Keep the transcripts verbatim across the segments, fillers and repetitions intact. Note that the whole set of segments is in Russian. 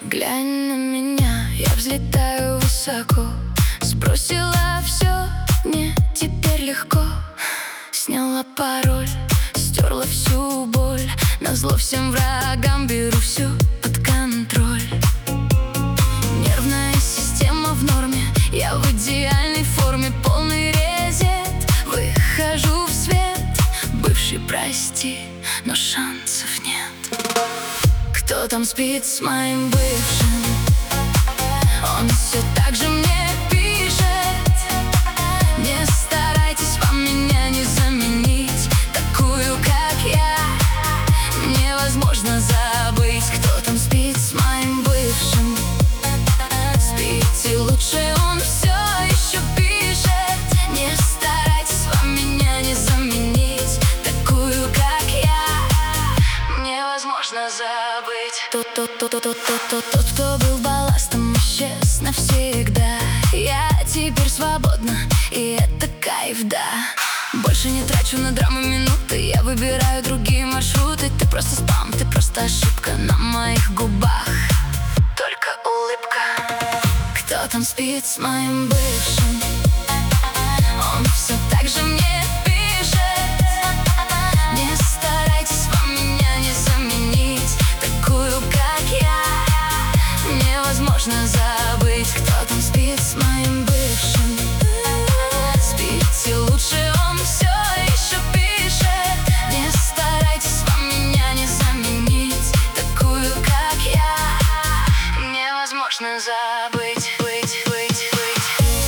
Глянь на меня, я взлетаю высоко. Сбросила все, мне теперь легко. Сняла пароль, стерла всю боль. Назло всем врагам беру все под контроль. Нервная система в норме, я в идеальной форме. Полный резет, выхожу в свет. Бывший, прости, но шансов нет. Кто там спит с моим бывшим? Он все так же мне пишет: не старайтесь, вам меня не заменить. Такую, как я, невозможно забыть. Кто там спит с моим бывшим? Спите лучше, он все еще пишет: не старайтесь, вам меня не заменить. Такую, как я, невозможно забыть. Тот, тот, тот, тот, тот, тот, тот, кто был балластом, исчез навсегда. Я теперь свободна, и это кайф, да. Больше не трачу на драмы минуты, я выбираю другие маршруты. Ты просто спам, ты просто ошибка на моих губах. Только улыбка. Кто там спит с моим бывшим? Он все так же мне пишет: не старайтесь, вам меня не заменить. Такую, как я, невозможно забыть. Кто там спит с моим бывшим? Спите лучше, он все еще пишет: не старайтесь, вам меня не заменить. Такую, как я, невозможно забыть. Быть, быть, быть.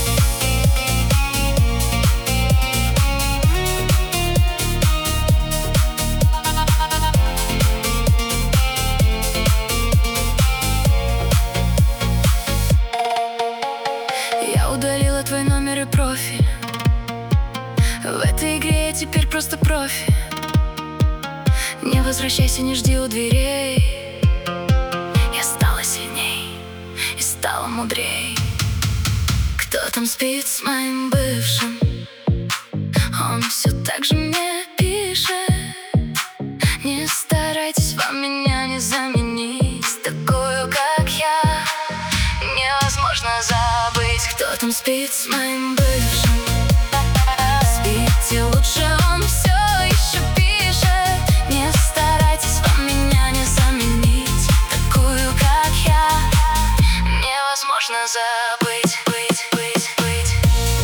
Я удалила твой номер и профиль. В этой игре я теперь просто профи. Не возвращайся, не жди у дверей. Я стала сильней и стала мудрей. Кто там спит с моим бывшим? Он все так же мне пишет: не старайтесь, вам меня не заменить. Такую, как я, невозможно забыть. Кто там спит с моим бывшим? Спите лучше, он все еще пишет: не старайтесь, вам меня не заменить. Такую, как я, невозможно забыть. Быть, быть, быть.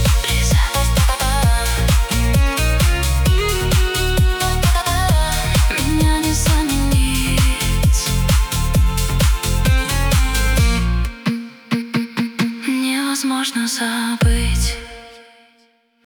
Меня не заменить. Невозможно забыть.